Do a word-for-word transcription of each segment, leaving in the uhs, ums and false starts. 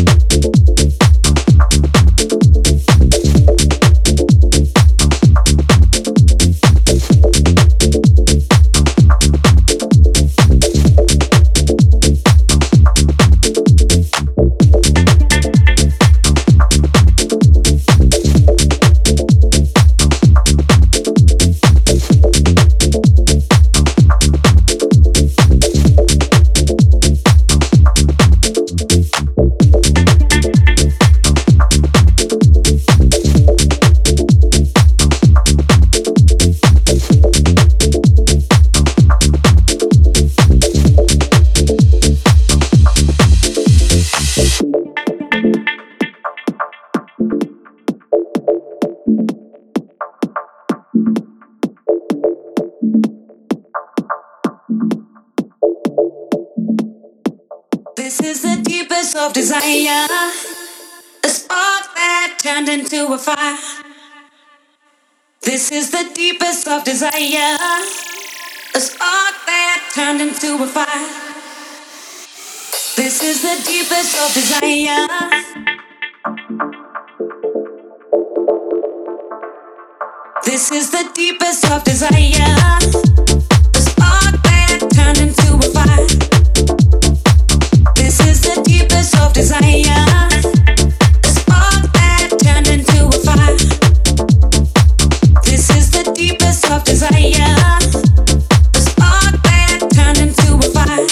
Of desire, a spark that turned into a fire. This is the deepest of desire, a spark that turned into a fire. This is the deepest of desire. This is the deepest of desire, a spark that turned into a fire. This is the deepest of desire, a spark that turned into a fire. This is the deepest of desire, a spark that turned into a fire.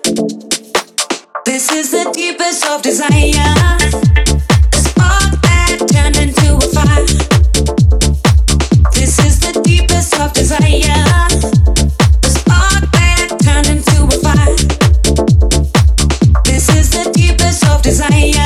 This is the deepest of desire, a spark that turned into a fire. This is the deepest of desire, a spark that turned into a fire. This is the deepest of desire.